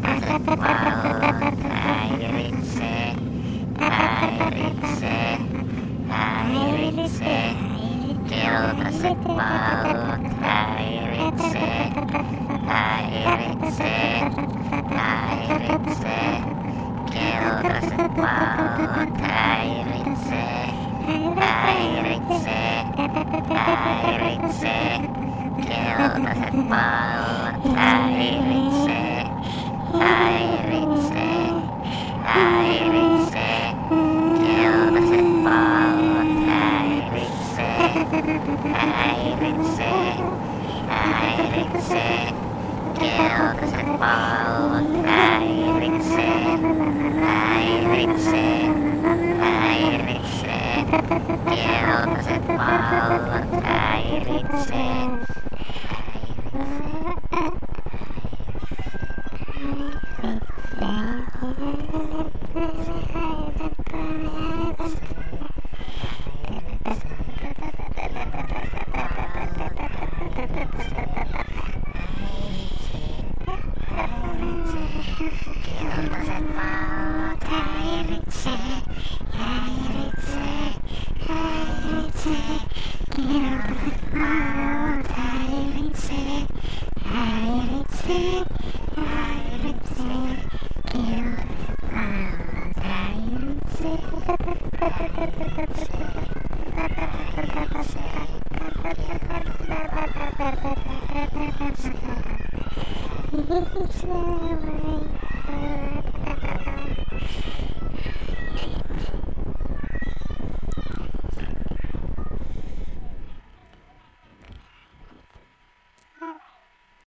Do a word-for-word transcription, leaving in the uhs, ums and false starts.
pallot häiritsee, häiritsee, häiritsee. Keltaiset pallot häiritsee, häiritsee, häiritsee. Keltaiset pallot häiritsee, häiritsee, häiritsee. Keltaiset pallot häiritsee, häiritsee, häiritsee. Keltaiset pallot häiritsee, häiritsee, häiritsee. Keltaiset pallot häiritsee, häiritsee, häiritsee. Keltaiset pallot häiritsee. Keltaiset pallot häiritsee, häiritsee, häiritsee. Keltaiset pallot häiritsee, häiritsee, häiritsee. Keltaiset pallot häiritsee, häiritsee.